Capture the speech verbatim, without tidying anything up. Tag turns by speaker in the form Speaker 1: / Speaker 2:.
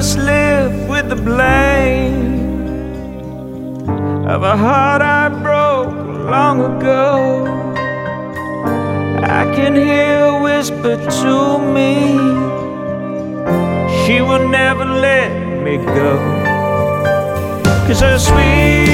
Speaker 1: must live with the blame of a heart I broke long ago. I can hear her whisper to me, she will never let me go. 'Cause her sweet